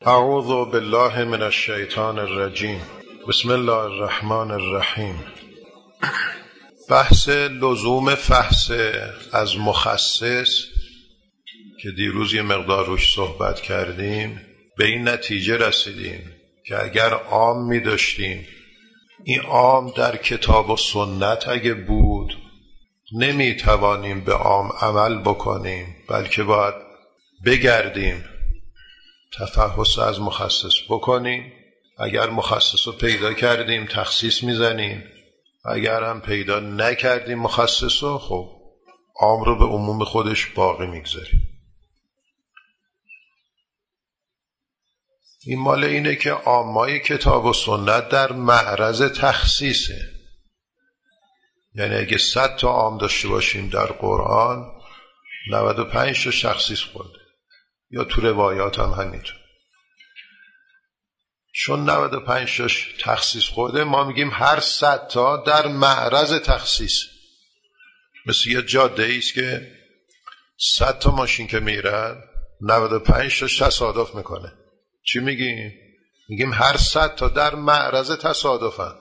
اعوذ بالله من الشیطان الرجیم. بسم الله الرحمن الرحیم. بحث لزوم فحص از مخصص که دیروز یه مقدار روش صحبت کردیم، به این نتیجه رسیدیم که اگر عام می داشتیم، این عام در کتاب و سنت اگه بود، نمی توانیم به عام عمل بکنیم، بلکه باید بگردیم تفحص از مخصص بکنیم. اگر مخصص رو پیدا کردیم تخصیص میزنیم، اگر هم پیدا نکردیم مخصص رو، خب عام رو به عموم خودش باقی میگذاریم. این مال اینه که عامای کتاب و سنت در معرض تخصیصه. یعنی اگه 100 تا عام داشته باشیم در قرآن، 95 تا تخصیص خورده، یا تو روایات هم همینطور. چون 95 تاش تخصیص خورده، ما میگیم هر 100 تا در معرض تخصیص. مثل یه جاده ایست که 100 تا ماشین که میرن، 95 تاش تصادف میکنه. چی میگیم؟ میگیم هر 100 تا در معرض تصادفن.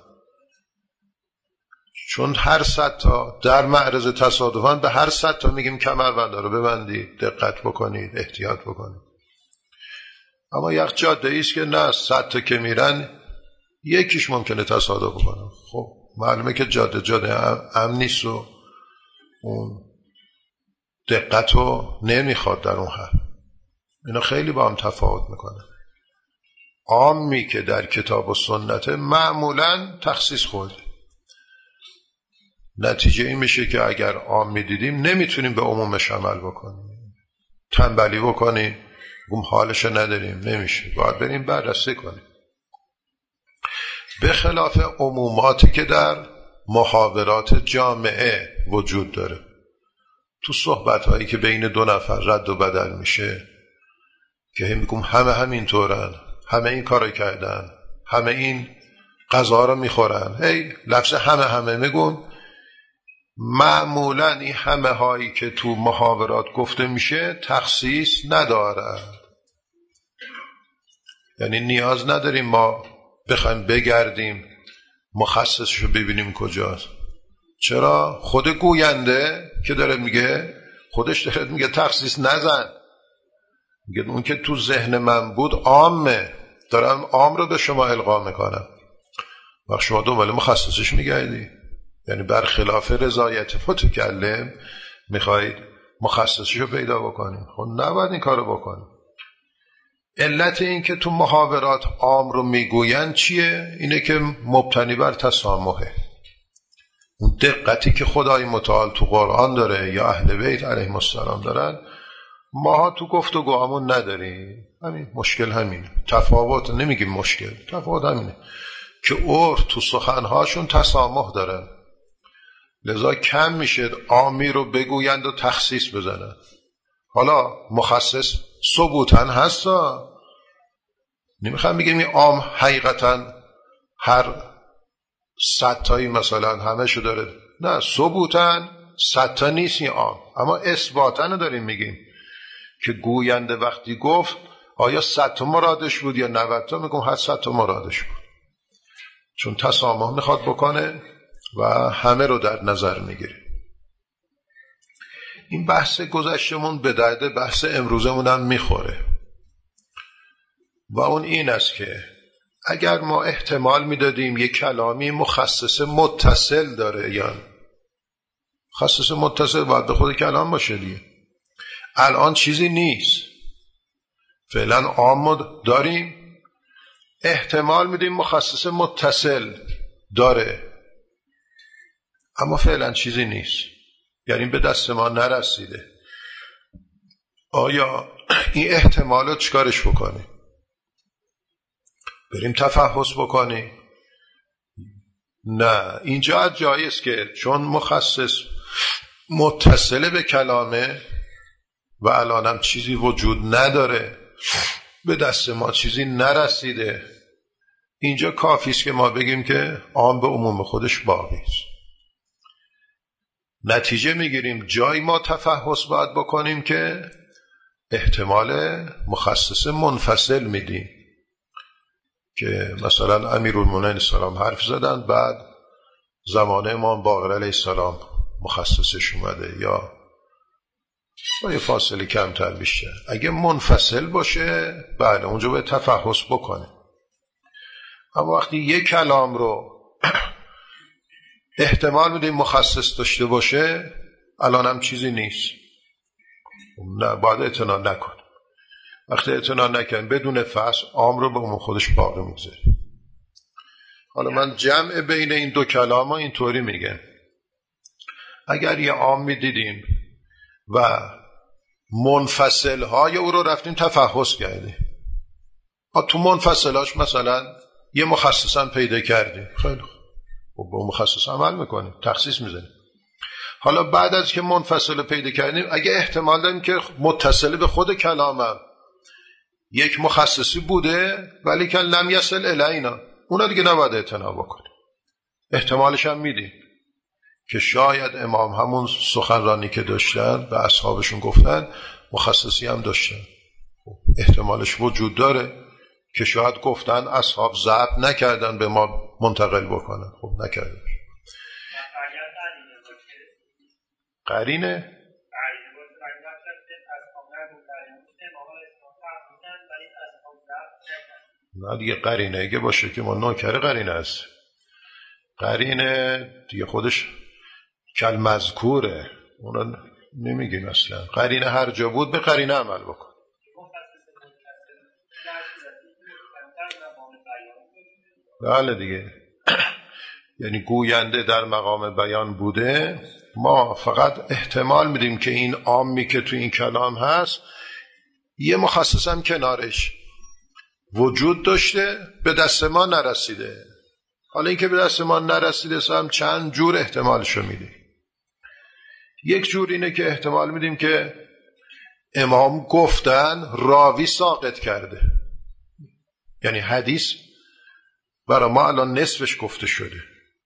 چون هر 100 تا در معرض تصادفن، به هر 100 تا میگیم کمربند رو ببندید، دقت بکنید، احتیاط بکنید. اما یک جاده ایست که نه، 100 تا که میرن یکیش ممکنه تصادف بکنه. خب معلومه که جاده امن نیست و اون دقت رو نمیخواد در اون حال. اینا خیلی با هم تفاوت میکنه. عامی که در کتاب و سنت معمولا تخصیص خورده. نتیجه این میشه که اگر عام میدیدیم نمیتونیم به عمومش عمل بکنیم. تنبلی بکنیم، حالش نداریم، نمیشه. باید بریم بررسی کنیم. به خلاف عموماتی که در محاورات جامعه وجود داره، تو صحبت هایی که بین دو نفر رد و بدل میشه، که میگم همه همینطورن، همه این کارو کردن، همه این غذا رو میخورن، لفظ همه میگم. معمولا این همه هایی که تو محاورات گفته میشه تخصیص ندارد. یعنی نیاز نداریم ما بخوایم بگردیم مخصصشو ببینیم کجاست. چرا؟ خود گوینده که داره میگه، خودش داره میگه تخصیص نزن. میگه اون که تو ذهن من بود عامه، دارم عام رو به شما القا میکنم. وقت شما دنبال مخصصش میگردی، یعنی برخلاف رضایت متکلم میخواید مخصصش رو پیدا بکنید. خب نباید این کار رو بکنید. علت این که تو محاورات عام رو میگوین چیه؟ اینه که مبتنی بر تسامحه. اون دقتی که خدای متعال تو قرآن داره یا اهل بیت علیهم السلام دارن، ماها تو گفتگوامون نداریم. همین مشکل همینه. تفاوت نمیگیم مشکل، تفاوت همینه که عرف تو سخنهاشون تسامح دارن. لذا کم میشه عامی رو بگویند و تخصیص بزنن. حالا مخصص ثبوتن هستا، نمیخوام بگیم این عام حقیقتا هر 100 تایی مثلا همه شو داره، نه، ثبوتن 100 تا نیست این عام، اما اثباتن داریم میگیم که گوینده وقتی گفت آیا 100 تا مرادش بود یا 90 تا، میگم هر 100 تا مرادش بود. چون تسامح میخواد بکنه و همه رو در نظر میگیره. این بحث گذشتمون به درد بحث امروزمون هم میخوره و اون این است که اگر ما احتمال میدادیم یک کلامی مخصص متصل داره، یا مخصص متصل باید به خود کلام باشه دیگه. الان چیزی نیست، فعلا عام داریم، احتمال میدیم مخصص متصل داره، اما فعلا چیزی نیست، یعنی به دست ما نرسیده. آیا این احتمالات چیکارش بکنیم؟ بریم تفحص بکنیم؟ نه، اینجا جاییست که چون مخصص متصل به کلامه و الانم چیزی وجود نداره، به دست ما چیزی نرسیده، اینجا کافیست که ما بگیم که عام به عموم خودش باقی است. نتیجه میگیریم جای ما تفحص باید بکنیم که احتمال مخصص منفصل میدیم که مثلا امیرالمومنین السلام حرف زدن، بعد زمان امام باقر علیه السلام مخصصش اومده یا با یه فاصله کمتر بیشتر. اگه منفصل باشه بله اونجا باید تفحص بکنه. اما وقتی یک کلام رو احتمال میدیم مخصص داشته باشه، الان هم چیزی نیست، نه باید اعتنا نکن. وقتی اعتنا نکن بدون فصل عام رو به عموم خودش باقی میگذاره. حالا من جمع بین این دو کلام ها اینطوری میگم، اگر یه عام میدیدیم و منفصل های او رو رفتیم تفحص کردیم، تو منفصلاش مثلا یه مخصص هم پیدا کردیم، خیلی خوب با مخصص عمل میکنیم، تخصیص میزنیم. حالا بعد از که منفصل پیدا کردیم، اگه احتمال داریم که متصل به خود کلامم یک مخصصی بوده ولی که لم یصل الینا، اونا دیگه نباید اعتنا بکنیم، احتمالش هم میدیم که شاید امام همون سخنرانی که داشتن به اصحابشون گفتن مخصصی هم داشتن، احتمالش وجود داره که شاید گفتن اصحاب ضبط نکردن به ما منتقل بکنن، خب نکردن. قرینه نه دیگه، قرینه اگه باشه که ما نوکر قرینه است، قرینه دیگه خودش کل مذکوره، اونا نمیگیم اصلا. قرینه هر جا بود به قرینه عمل بکن. بله دیگه، یعنی گوینده در مقام بیان بوده، ما فقط احتمال میدیم که این عامی که تو این کلام هست یه مخصص هم کنارش وجود داشته به دست ما نرسیده. حالا این که به دست ما نرسیده هم چند جور احتمالشو میدیم. یک جور اینه که احتمال میدیم که امام گفتن راوی ساقط کرده، یعنی حدیث برای ما الان نصفش گفته شده.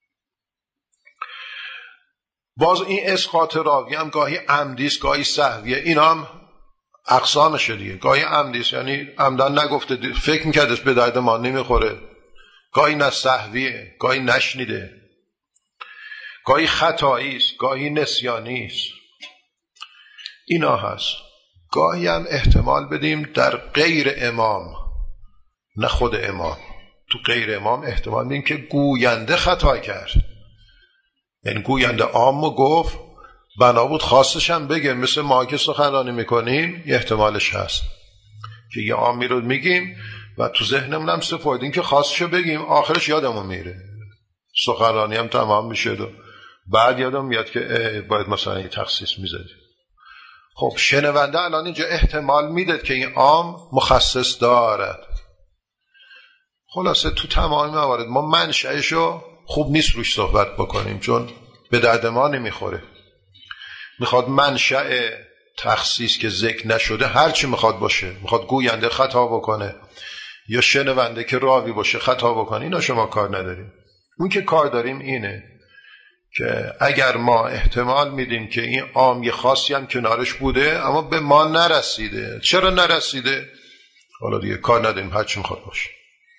باز این اسقاط راوی هم گاهی عمدیست گاهی سهویه، این هم اقسامشه دیگه. گاهی عمدیست یعنی عمدن نگفته، فکر میکردش به درد ما نمیخوره، گاهی نه سهویه، گاهی نشنیده، گاهی خطاییست، گاهی نسیانیست، اینا هست. گاهی هم احتمال بدیم در غیر امام، نه خود امام، تو غیر امام احتمال بدیم که گوینده خطا کرد، یعنی گوینده عامو گفت بنا بود خاصش هم بگه، مثل ما که سخنرانی میکنیم یه احتمالش هست که یه عامی رو میگیم و تو ذهنمون هم سپردیم که خاصشو بگیم، آخرش یادمون میره، سخنرانی هم تمام میشه و بعد یادم میاد که باید مثلا یه تخصیص میزدیم. خب شنونده الان اینجا احتمال میداد که این عام مخصص دارد. خلاصه تو تمام موارد ما منشأشو خوب نیست روش صحبت بکنیم، چون به درد ما نمیخوره. میخواد منشأ تخصیص که ذکر نشده هرچی میخواد باشه، میخواد گوینده خطا بکنه یا شنونده که راوی باشه خطا بکنه، اینا شما کار نداریم. اون که کار داریم اینه که اگر ما احتمال میدیم که این عام یه خاصی هم کنارش بوده اما به ما نرسیده، چرا نرسیده؟ حالا دیگه کار نداریم، هرچی میخواد باشه.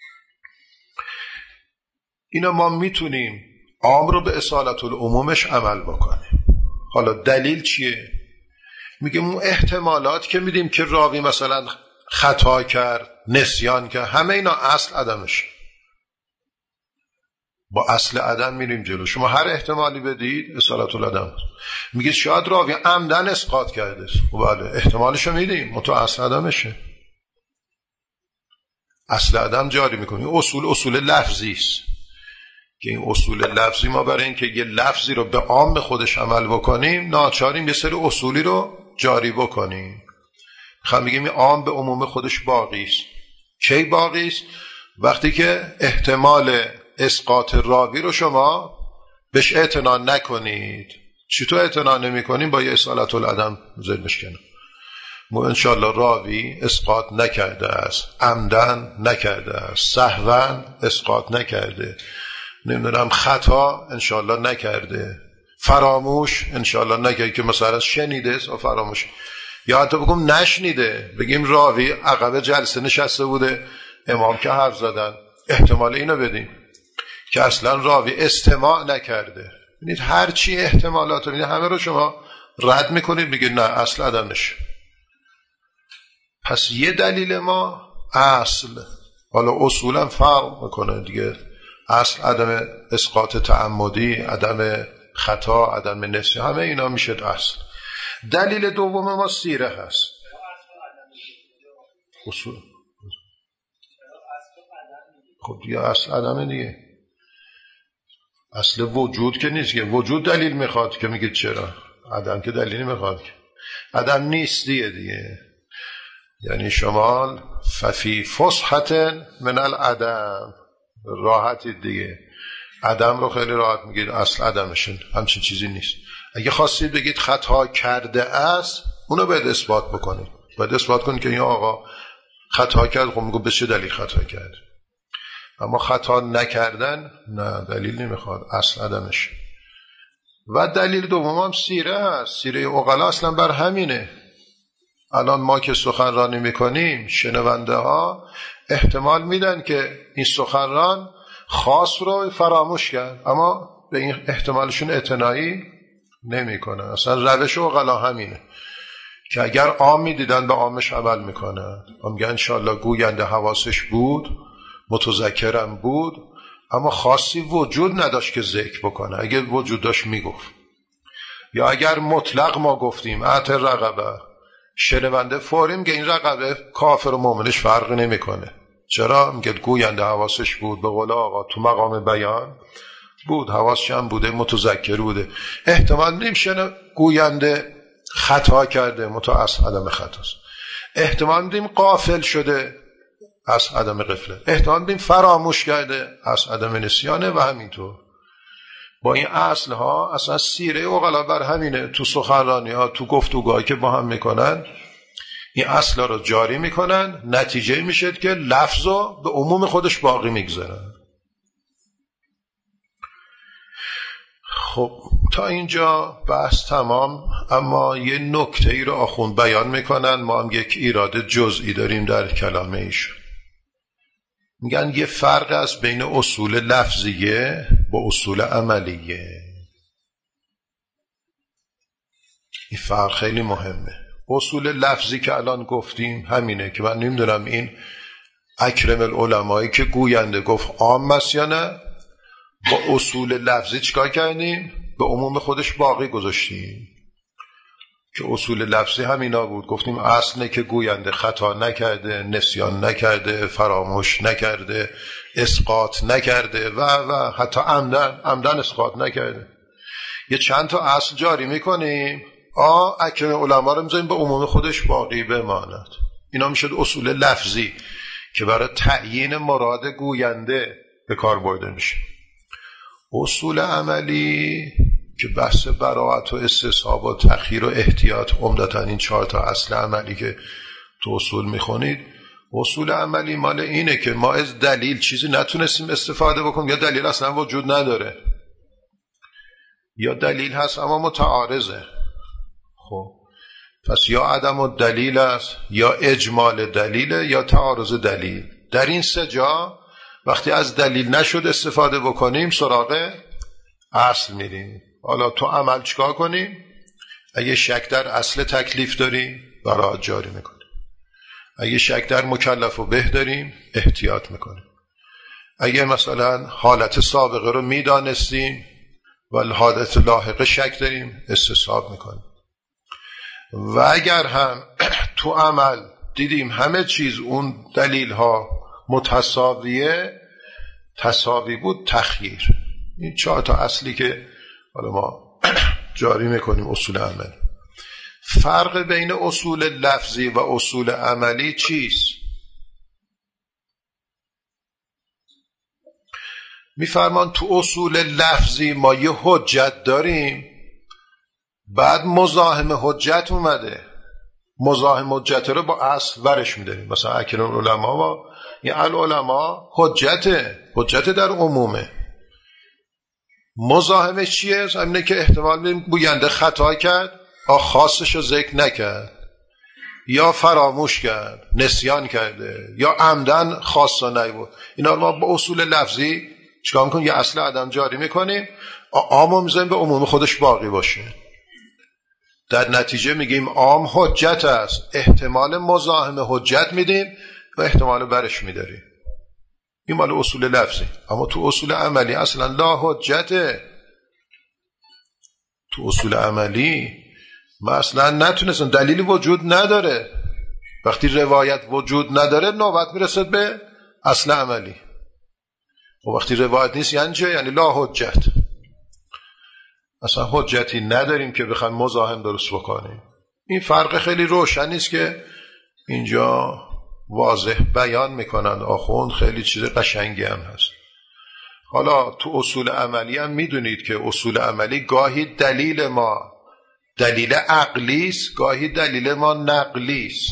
اینا ما میتونیم عام رو به اصالت العمومش عمل بکنیم. حالا دلیل چیه؟ میگه اون احتمالات که میدیم که راوی مثلا خطا کرد، نسیان کرد، همه اینا اصل عدمش، با اصل عدم میریم جلو. شما هر احتمالی بدید اصالت العدم. میگه شاید راوی عمدن اسقاط کرده، بله احتمالشو میدیم، تو اصل عدمشه، اصل عدم جاری میکنیم. اصول لفظی است که این اصول لفظی ما برای اینکه یه لفظی رو به عام به خودش عمل بکنیم ناچاریم یه سری اصولی رو جاری بکنیم. خب میگیم این عام به عموم خودش باقی است. کی باقی است؟ وقتی که احتمال اسقاط راوی رو شما بهش اعتنا نکنید. چطور اعتنا نمی‌کنیم؟ با یه اصالت العدم زد میشکنه. ما انشالله راوی اسقاط نکرده است، عمدن نکرده است، سهوا اسقاط نکرده، نمیدونم خطا انشالله نکرده، فراموش انشالله نکرده که مثلا شنیده است و فراموش. یا حتی بگم نشنیده، بگیم راوی عقب جلسه نشسته بوده، امام که حرف زدن، احتمال اینو بدیم که اصلا راوی استماع نکرده. ببینید هر چی احتمالات رو همه رو شما رد میکنید، میگید نه اصل عدم نشه. پس یه دلیل ما اصل، حالا اصولا فرق میکنه دیگه، اصل عدم اسقاط تعمدی، عدم خطا، عدم نسیان، همه اینا میشه اصل. دلیل دوم ما سیره هست. اصول خب دیگه اصل عدم دیگه، اصل وجود که نیست که، وجود دلیل میخواد که میگه چرا، عدم که دلیل میخواد که، عدم نیست دیگه. یعنی شمال ففی فسحت من العدم، راحتی دیگه، عدم رو خیلی راحت میگید، اصل عدمشون همچین چیزی نیست. اگه خواستید بگید خطا کرده است، اونو باید اثبات بکنید، باید اثبات کنید که این آقا خطا کرد. خب میگو به چه دلیل خطا کرد؟ اما خطا نکردن نه، دلیل نمیخواد، اصل عدمش. و دلیل دوم هم سیره هست. سیره عقلا اصلا بر همینه. الان ما که سخنرانی میکنیم، شنونده ها احتمال میدن که این سخنران خاص رو فراموش کرد، اما به این احتمالشون اعتنایی نمیکنن. اصلا روش عقلا همینه که اگر عام میدیدن به عامش عمل میکنن. میگن انشالله گوینده حواسش بود، متذکرم بود، اما خاصی وجود نداشت که ذکر بکنه. اگر وجود داشت میگفت. یا اگر مطلق ما گفتیم اعت رقبه، شنونده فوری میگه این رقبه کافر و مؤمنش فرق نمیکنه. چرا؟ میگه گوینده حواسش بود، به قول آقا تو مقام بیان بود، حواسش هم بوده، متذکر بوده. احتمال نمیشه گوینده خطا کرده، اصل عدم خطاست. احتمال میدیم غافل شده، اصل عدم غفله. احتمال میدیم فراموش کرده، اصل عدم نسیانه. و همینطور با این اصل ها اصلا سیره عقلا بر همینه. تو سخنرانی ها، تو گفتگوهایی که با هم میکنن، این اصل ها رو جاری میکنن، نتیجه میشه که لفظ رو به عموم خودش باقی میگذارن. خب تا اینجا بحث تمام. اما یه نکته ای رو آخوند بیان میکنن، ما هم یک ایراد جزئی داریم در کلام ایشون. میگن یه فرق است بین اصول لفظیه با اصول عملیه. این فرق خیلی مهمه. اصول لفظی که الان گفتیم همینه که من نمیدونم این اکرم العلمایی که گوینده گفت عام است یا نه. با اصول لفظی چیکار کردیم؟ به عموم خودش باقی گذاشتیم که اصول لفظی همینا بود. گفتیم اصله که گوینده خطا نکرده، نسیان نکرده، فراموش نکرده، اسقاط نکرده و حتی عمدن اسقاط نکرده. یه چند تا اصل جاری میکنیم، اکرم علما رو میذاریم به عموم خودش باقی بماند. اینا میشد اصول لفظی که برای تعیین مراد گوینده به کار برده میشه. اصول عملی که بحث براءت و استصحاب و تخییر و احتیاط، عمدتاً این 4 تا اصل عملی که تو اصول میخونید، اصول عملی مال اینه که ما از دلیل چیزی نتونستیم استفاده بکنیم، یا دلیل اصلا وجود نداره، یا دلیل هست اما متعارضه. خب پس یا عدم الدلیل است، یا اجمال دلیله، یا تعارض دلیل. در این 3 جا وقتی از دلیل نشد استفاده بکنیم، سراغ اصل میریم. حالا تو عمل چیکار کنیم؟ اگه شک در اصل تکلیف داریم، براءت جاری میکنیم. اگه شک در مکلف و به داریم، احتیاط میکنیم. اگه مثلا حالت سابقه رو میدانستیم و حالت لاحقه شک داریم، استصحاب میکنیم. و اگر هم تو عمل دیدیم همه چیز اون دلیل ها متساویه، تساوی بود، تخییر. این 4 تا اصلی که حالا ما جاری میکنیم اصول عملی. فرق بین اصول لفظی و اصول عملی چیست؟ میفرمان تو اصول لفظی ما یه حجت داریم، بعد مزاحم حجت اومده، مزاحم حجت رو با اصل ورش میداریم. مثلا اکرم العلماء و این العلماء حجت در عمومه. مزاحمش چیه؟ اینه که احتمال میدیم گوینده خطا کرد، خاصش رو ذکر نکرد. یا فراموش کرد، نسیان کرده، یا عمدن خواسته نبود. اینا رو ما با اصول لفظی چیکار میکنیم؟ یه اصل عدم جاری میکنیم، عامو میذاریم به عموم خودش باقی باشه. در نتیجه میگیم عام حجت است، احتمال مزاحم حجت میدیم و احتمال برش میداریم. این مال اصول لفظی. اما تو اصول عملی اصلا لا حجته. تو اصول عملی ما اصلا نتونستم، دلیلی وجود نداره. وقتی روایت وجود نداره نوبت میرسد به اصل عملی. و وقتی روایت نیست یعنی چه؟ یعنی لا حجت. اصلا حجتی نداریم که بخوایم مزاحم درست بکنیم. این فرق خیلی روشن است که اینجا واضح بیان میکنند آخوند. خیلی چیز قشنگی هم هست. حالا تو اصول عملی هم میدونید که اصول عملی گاهی دلیل ما دلیل عقلی است، گاهی دلیل ما نقلی است.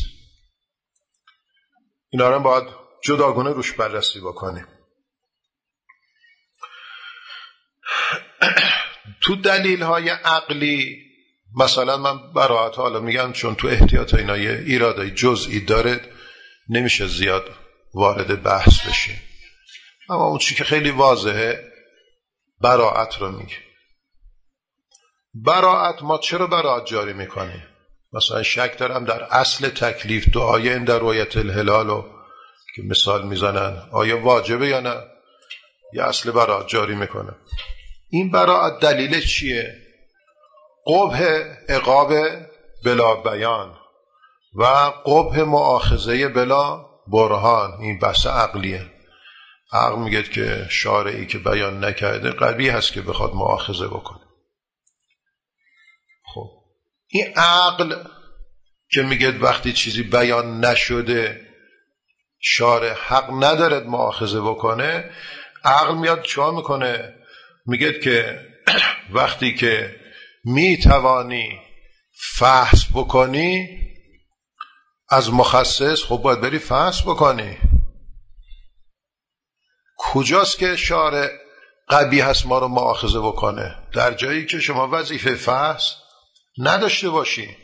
اینا رو باید جداگانه روش بررسی بکنیم. تو دلیل های عقلی مثلا من براحت حالا میگم چون تو احتیاط اینا یه ایرادای جزئی داره نمیشه زیاد وارد بحث بشه، اما اون چی که خیلی واضحه براحت رو میگه. براحت ما چرا براحت جاری میکنیم؟ مثلا شک دارم در اصل تکلیف دعای این در رؤیت الهلال رو که مثال میزنن آیا واجبه یا نه؟ یه اصل براحت جاری میکنه. این براحت دلیل چیه؟ قبح عقاب بلا بیان و قبح مؤاخذه بلا برهان. این بحث عقلیه. عقل میگه که شارعی که بیان نکرده قبیح هست که بخواد مؤاخذه بکنه. خب این عقل که میگه وقتی چیزی بیان نشده شارع حق ندارد مؤاخذه بکنه، عقل میاد چوا میکنه؟ میگه که وقتی که میتوانی فحص بکنی از مخصص، خب باید بری فحص بکنی. کجاست که شارع قبیح هست ما رو مؤاخذه بکنه؟ در جایی که شما وظیفه فحص نداشته باشی.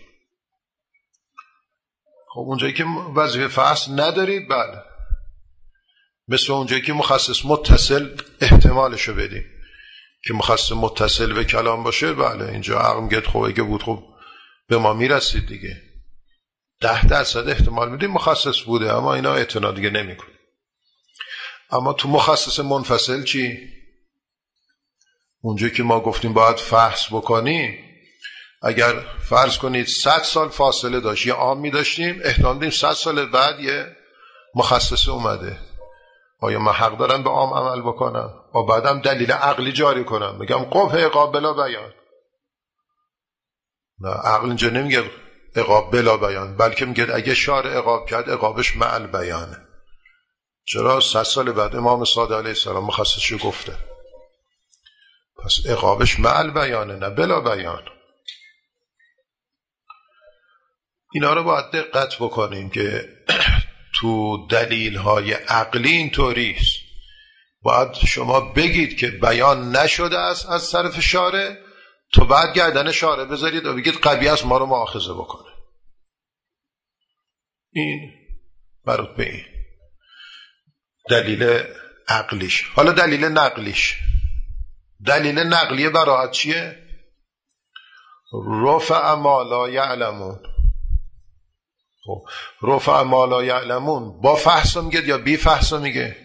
خب اونجایی که وظیفه فحص ندارید، بله، مثل اونجایی که مخصص متصل احتمالشو بدیم که مخصص متصل به کلام باشه، بله اینجا عقل میگه خب اگه بود خب به ما میرسید دیگه. 10% احتمال میدیم مخصص بوده، اما اینا اعتنا دیگه نمیکنه. اما تو مخصص منفصل چی؟ اونجایی که ما گفتیم باید فحص بکنی، اگر فرض کنید 100 سال فاصله داشت، یه عامی داشتیم، احتمال دیم 100 سال بعد یه مخصص اومده، آیا من حق دارم به عام عمل بکنم و بعدم دلیل عقلی جاری کنم بگم قبح عقاب بلا بیان؟ نه، عقل اینجا نمیگه عقاب بلا بیان، بلکه میگه اگه شارع عقاب کرد عقابش مع البیانه. چرا 100 سال بعد امام صادق علیه السلام مخصصشو گفته، پس عقابش مع البیانه نه بلا بیان. اینا رو باید دقت بکنیم که تو دلیل های عقلی اینطوریست. باید شما بگید که بیان نشده است از طرف شارع، تو بعد گردن شارع بذارید و بگید قبیح است ما رو مؤاخذه بکنه. این برات به این دلیل عقلیش. حالا دلیل نقلیش. دلیل نقلی براحت چیه؟ رفع ما لا یعلمون. خب رفع ما لا یعلمون با فحص میگه یا بی فحص میگه؟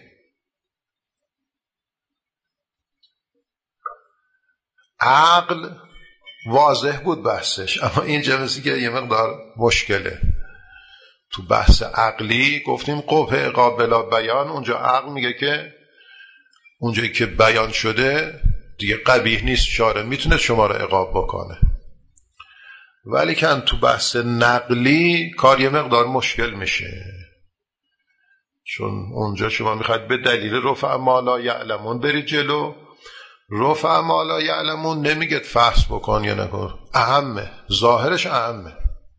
عقل واضح بود بحثش، اما اینجا مثل که یه مقدار مشکله. تو بحث عقلی گفتیم قبح عقاب بلا بیان، اونجا عقل میگه که اونجایی که بیان شده دیگه قبیح نیست، شارع میتونه شما رو عقاب بکنه. ولی که تو بحث نقلی کار یه مقدار مشکل میشه، چون اونجا شما میخواید به دلیل رفع ما لا یعلمون برید جلو. رفع ما لا یعلمون نمیگه فحص بکن یا نکن، اهمه، ظاهرش اهمه.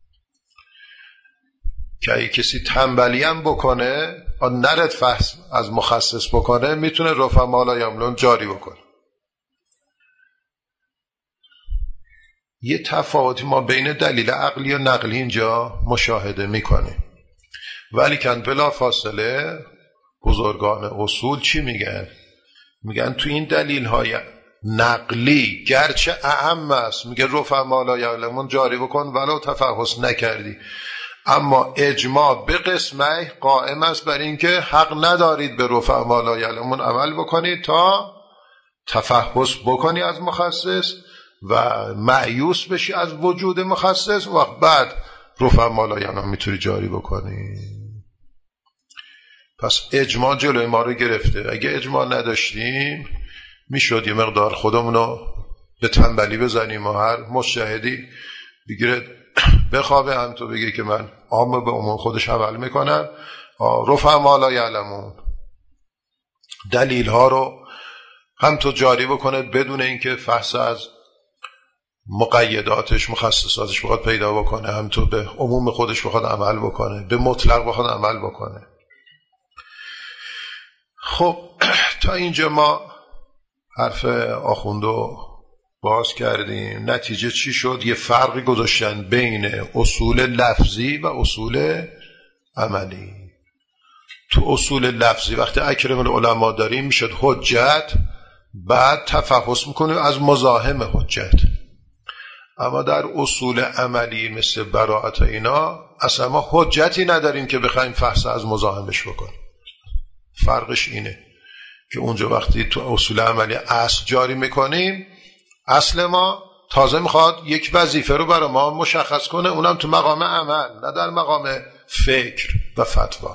که اگه کسی تنبلی هم بکنه و نرد فحص از مخصص بکنه، میتونه رفع ما لا یعلمون جاری بکنه. یه تفاوتی ما بین دلیل عقلی و نقلی اینجا مشاهده میکنیم. ولی کن بلا فاصله بزرگان اصول چی میگن؟ میگن تو این دلیل های نقلی گرچه اهم است، میگه رفع ما لا یعلمون جاری بکن ولو تفحص نکردی، اما اجماع به قسمه قائم است بر این که حق ندارید به رفع ما لا یعلمون عمل بکنید تا تفحص بکنی از مخصص و مایوس بشی از وجود مخصص، وقت بعد رفع ما لا یعلمون میتونی جاری بکنی. پس اجماع جلوی ما رو گرفته. اگه اجماع نداشتیم میشد یه مقدار خودمونو به تنبلی بزنیم و هر مجتهدی بگیره بخوابه، هم تو بگه که من عام به عموم خودش عمل میکنم، رفع ما لا یعلمون دلیل ها رو هم تو جاری بکنه بدون اینکه فحص از مقیداتش مخصصاتش بخواد پیدا بکنه، هم تو به عموم خودش بخواد عمل بکنه، به مطلق بخواد عمل بکنه. خب تا اینجا ما حرف آخوندو باز کردیم. نتیجه چی شد؟ یه فرقی گذاشتن بین اصول لفظی و اصول عملی. تو اصول لفظی وقتی اکرم العلماء داریم میشد حجت، بعد تفحص میکنیم از مزاحم حجت. اما در اصول عملی مثل براءت اینا اصلا ما حجتی نداریم که بخوایم فحص از مزاحمش بکنیم. فرقش اینه که اونجا وقتی تو اصول عملی اصل جاری میکنیم، اصل ما تازه میخواد یک وظیفه رو برای ما مشخص کنه، اونم تو مقام عمل نه در مقام فکر و فتوا.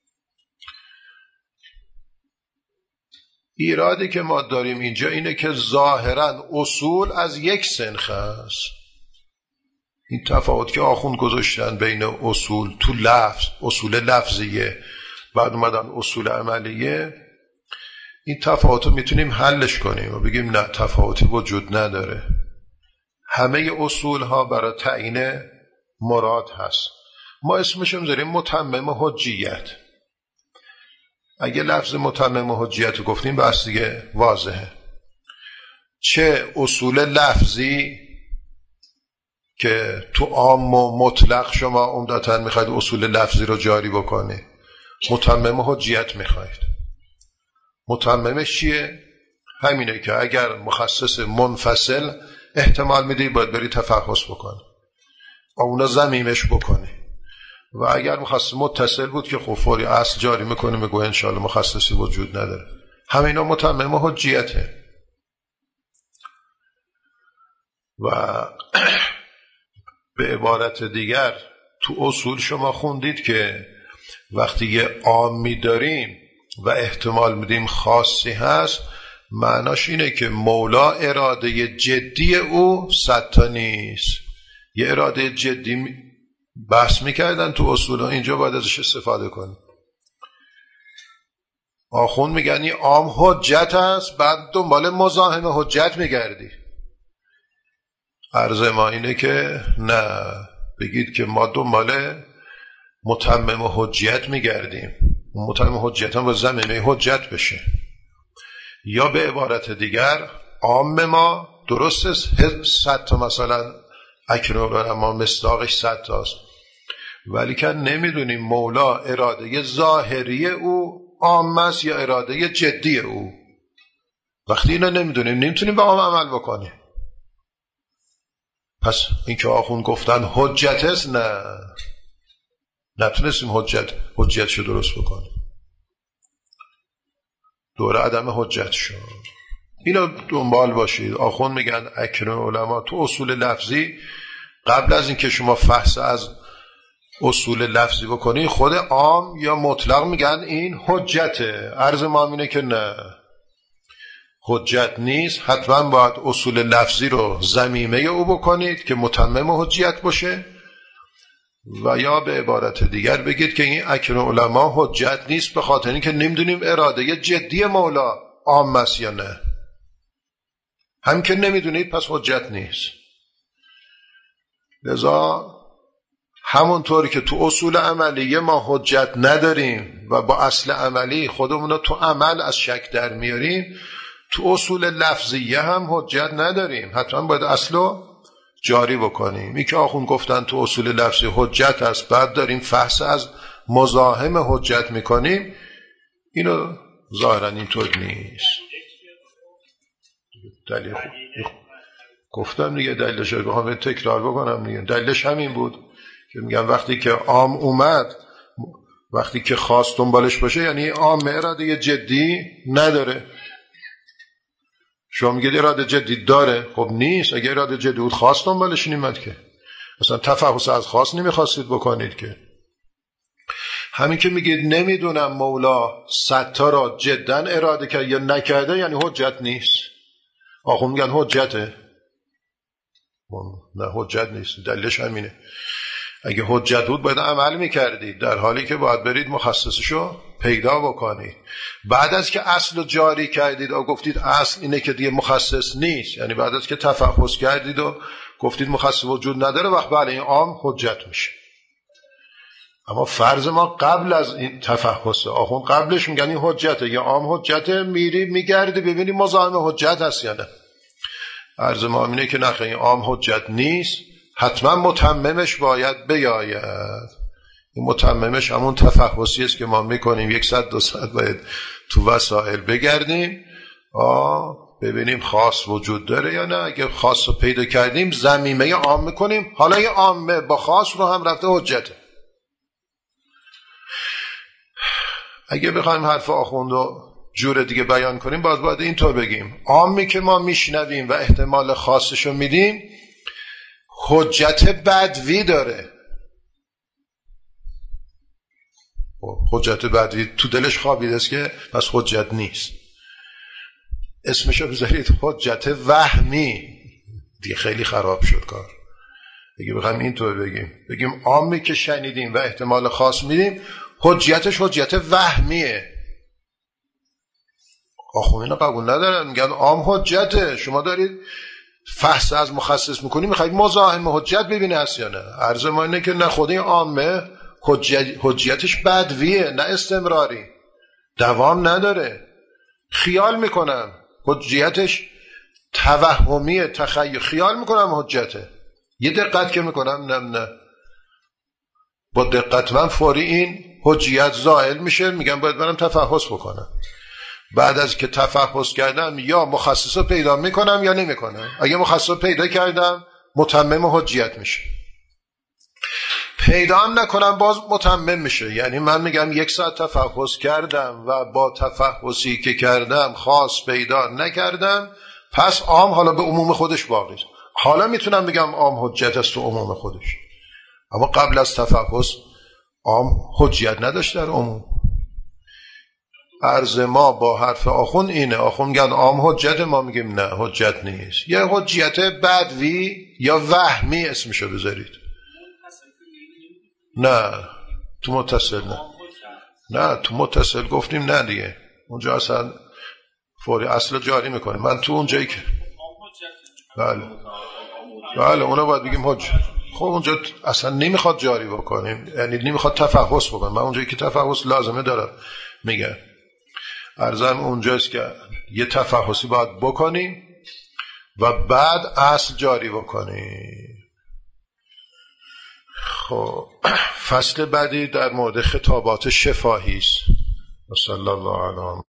ایرادی که ما داریم اینجا اینه که ظاهرا اصول از یک سنخ است. این تفاوت که آخوند گذاشتن بین اصول تو لفظ، اصول لفظیه، بعد اومدن اصول عملیه، این تفاوت رو میتونیم حلش کنیم و بگیم نه، تفاوتی وجود نداره. همه اصول ها برای تعیین مراد هست. ما اسمش میذاریم متمم حجیت. اگه لفظ متمم حجیت رو گفتیم بس دیگه واضحه. چه اصول لفظی که تو عام و مطلق شما عمدتاً میخواید اصول لفظی رو جاری بکنی، متمم حجیت میخواید. متممش چیه؟ همینه که اگر مخصص منفصل احتمال میدی باید بری تفحص بکنی، اونا ضمیمش بکنی، و اگر مخصص متصل بود که خب فوری اصل جاری میکنی میگو انشاءالله مخصصی وجود نداره. همینا متمم حجیته. و به عبارت دیگر تو اصول شما خوندید که وقتی یه عامی داریم و احتمال میدیم خاصی هست، معناش اینه که مولا اراده جدی او 100 تا نیست. یه اراده جدی بحث میکردن تو اصول ها، اینجا باید ازش استفاده کنیم. آخوند میگن این عام حجت هست، بعد دنبال مزاحم حجت میگردی. عرض ما اینه که نه، بگید که ما دنبال متمم حجیت میگردیم، متمم حجیت هم با ضمیمه حجت بشه. یا به عبارت دیگر عام ما درسته 100 تا مثلا اکرار ما مصداقش 100 تاست، ولی که نمیدونیم مولا اراده ظاهری او عام است یا اراده جدی او. وقتی اینا نمیدونیم نمیتونیم به عام عمل بکنیم. پس این که آخوند گفتن حجت است، نه، نتونستیم حجتشو درست بکنیم. دوره عدم حجت شد. اینو دنبال باشید. آخوند میگن اکرم علما تو اصول لفظی قبل از اینکه شما فحص از اصول لفظی بکنی خود عام یا مطلق میگن این حجته. عرض ما اینه که نه، حجت نیست. حتما باید اصول لفظی رو ضمیمه او بکنید که متمم حجیت باشه، و یا به عبارت دیگر بگید که این اکرم علما حجت نیست به خاطر اینکه نمیدونیم اراده جدی مولا عام است یا نه. هم که نمیدونید پس حجت نیست. لذا همونطوری که تو اصول عملیه ما حجت نداریم و با اصل عملی خودمون رو تو عمل از شک در میاریم، تو اصول لفظیه هم حجت نداریم. حتما باید اصل رو جاری بکنیم. این که آخوند گفتن تو اصول لفظی حجت است، بعد داریم فحص از مزاحم حجت میکنیم، اینو ظاهرا اینطور نیست. دلیل گفتم دیگه، دلیلش رو بخوام تکرار بکنم دیگه، دلیلش همین بود که میگم وقتی که عام اومد، وقتی که خاص دنبالش باشه، یعنی عام اراده جدی نداره. شما میگید اراده جدی داره، خب نیست. اگه اراده جدی بود خاص دنبالش نیمد که، مثلا تفحص از خاص نمیخواستید بکنید که. همین که میگید نمیدونم مولا ستا را جدا اراده کرد یا نکرده، یعنی حجت نیست. آخون میگن حجته. نه حجت نیست. دلیلش همینه. اگه حجت بود باید عمل میکردید، در حالی که باید برید مخصصشو پیدا بکنید. بعد از که اصل رو جاری کردید و گفتید اصل اینه که دیگه مخصص نیست، یعنی بعد از که تفحص کردید و گفتید مخصص وجود نداره، وقت بله این عام حجت میشه. اما فرض ما قبل از این تفحص، آخون قبلش میگن این حجته یا عام حجته، میری میگردی ببینی مزاحم حجت هست یا نه. عرض ما اینه که نخیر، این عام حجت نیست، حتما متممش باید بیاید. این متممش همون تفحصی است که ما میکنیم 100-200 باید تو وسائل بگردیم ببینیم خاص وجود داره یا نه. اگه خاص رو پیدا کردیم ضمیمه عام میکنیم، حالا یه عامه با خاص رو هم رفته حجته. اگه بخوایم حرف آخوند رو جور دیگه بیان کنیم، باید اینطور بگیم عامی که ما میشنویم و احتمال خاصش رو میدیم حجت بدوی داره. حجت بدوی تو دلش خوابیده است که پس حجت نیست. اسمشو بذارید حجت وهمی، دیگه خیلی خراب شد کار. اگه بخوایم اینطور بگیم عامی که شنیدیم و احتمال خاص میدیم حجتش حجت وهمیه. آخوندین قبول ندارن، میگن عام حجته. شما دارید فحص از مخصص میکنی، میخواید مزاحم حجت ببینه هست یا نه. عرض ما اینه که نه، خود این عامه حجتش بدویه، نه استمراری، دوام نداره. خیال میکنم حجتش توهمیه، تخیل، خیال میکنم حجته، یه دقت که میکنم نه با دقت من فوری این حجیت زائل میشه، میگم باید برم تفحص بکنم. بعد از که تفحص کردم یا مخصص رو پیدا میکنم یا نمیکنم. اگه مخصص رو پیدا کردم متمم حجیت میشه، پیدا هم نکنم باز متمم میشه. یعنی من میگم 100 تفحص کردم و با تفحصی که کردم خاص پیدا نکردم، پس عام حالا به عموم خودش باقی است. حالا میتونم بگم عام حجت است تو عموم خودش، اما قبل از تفحص عام حجیت نداشت در عموم. عرض ما با حرف آخون اینه، آخون میگن عام حجت، ما میگیم نه حجت نیست. یه حجیت بدوی یا وهمی اسمشو بذارید. نه تو متصل نه تو متصل گفتیم نه دیگه، اونجا اصلا فوری اصل جاری میکنیم. من تو اونجایی که بله اونو باید بگیم حجت. خب اونجا اصلا نمیخواد جاری بکنیم، یعنی نمیخواد تفحص بکنیم. من اونجایی که تفحص لازمه دارم میگم، عرضم اونجاست که یه تفحصی باید بکنیم و بعد اصل جاری بکنیم. خب فصل بعدی در مورد خطابات شفاهی است. صلی الله علیه